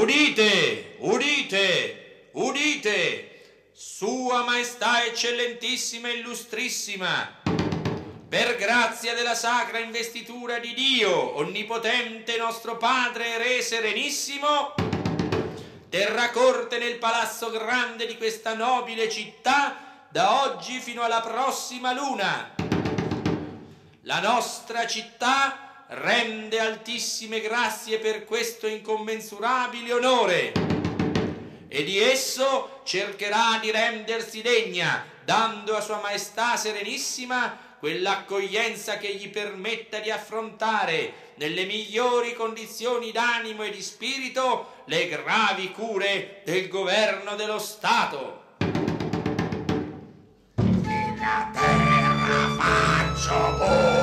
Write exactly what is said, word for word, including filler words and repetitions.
Udite, udite, udite, Sua Maestà Eccellentissima e Illustrissima, per grazia della sacra investitura di Dio, Onnipotente nostro Padre e Re Serenissimo, terrà corte nel palazzo grande di questa nobile città da oggi fino alla prossima luna. La nostra città rende altissime grazie per questo incommensurabile onore e di esso cercherà di rendersi degna, dando a Sua Maestà Serenissima quell'accoglienza che gli permetta di affrontare nelle migliori condizioni d'animo e di spirito le gravi cure del governo dello Stato. La terra faccio